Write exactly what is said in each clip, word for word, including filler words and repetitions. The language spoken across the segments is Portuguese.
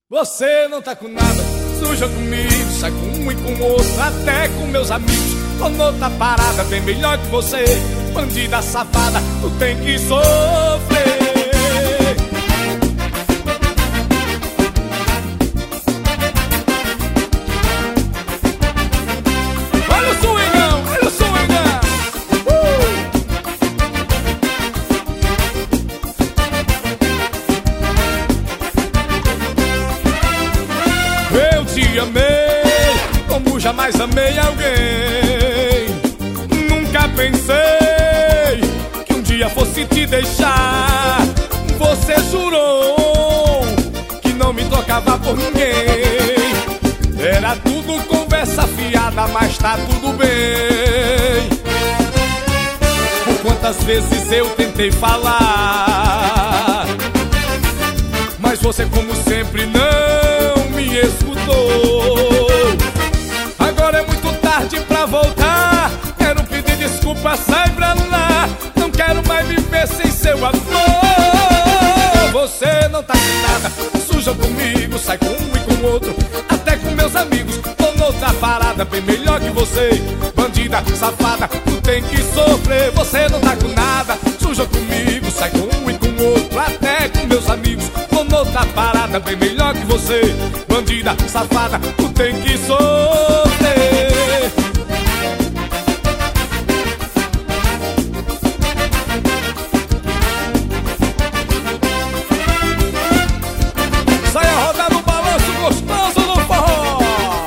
Você não tá com nada, suja comigo, sai com um e com outro, até com meus amigos. Tô noutra parada, bem melhor que você, bandida safada, tu tem que sofrer. Olha o swingão, olha o swingão. uh! Eu te amei como jamais amei alguém. Nunca pensei que um dia fosse te deixar. Você jurou que não me tocava por ninguém. Era tudo conversa fiada, mas tá tudo bem. Por quantas vezes eu tentei falar, mas você como sempre não me escutou. Agora é muito tarde pra voltar, quero pedir desculpa, sai pra lá. Não quero mais viver sem seu amor. Você não tá com nada, suja comigo, sai com um e com outro, até com meus amigos. Tô noutra parada, bem melhor que você, bandida safada, tu tem que sofrer. Você não tá com nada, suja comigo, sai com um e com outro, até com meus amigos. Tô noutra parada, bem melhor que você, bandida safada, tu tem que sofrer. Saia rodando o balanço gostoso do forró.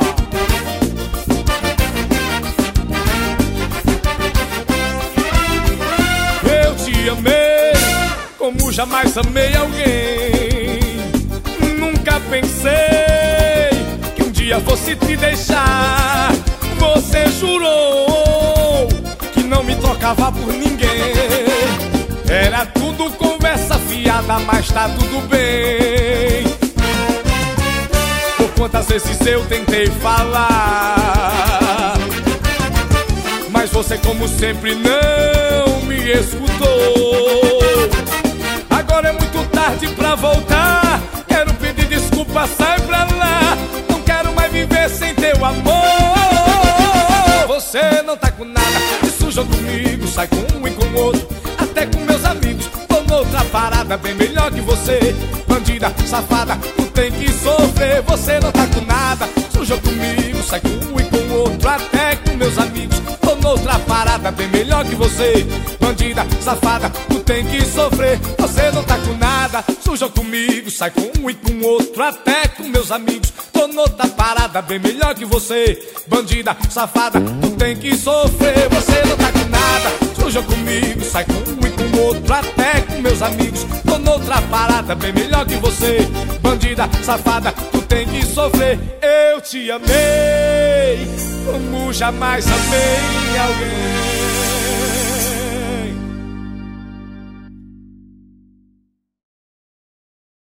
Eu te amei como jamais amei alguém. Nunca pensei que um dia fosse te deixar. Você jurou que não me tocava por ninguém. Era tudo conversa fiada, mas tá tudo bem. Por quantas vezes eu tentei falar, mas você como sempre não me escutou. Agora é muito tarde pra voltar, quero pedir desculpa, sai pra lá. Não quero mais viver sem teu amor. Você não tá com nada, me suja comigo, sai com um e com outro, até com meus amigos. Tô noutra parada, bem melhor que você, bandida safada, tu tem que sofrer. Você não tá com nada, suja comigo, sai com um e com outro, até com meus amigos. Tô noutra parada, bem melhor que você, bandida safada, tu tem que sofrer. Você não tá com nada, suja comigo, sai com um e com outro, até com meus amigos. Tô noutra parada, bem melhor que você, bandida safada, tu tem que sofrer. Você não tá com nada, suja comigo, sai com um e com outro, até com meus amigos. Tô noutra parada, bem melhor que você, bandida safada, tu tem que sofrer. Eu te amei como jamais amei alguém.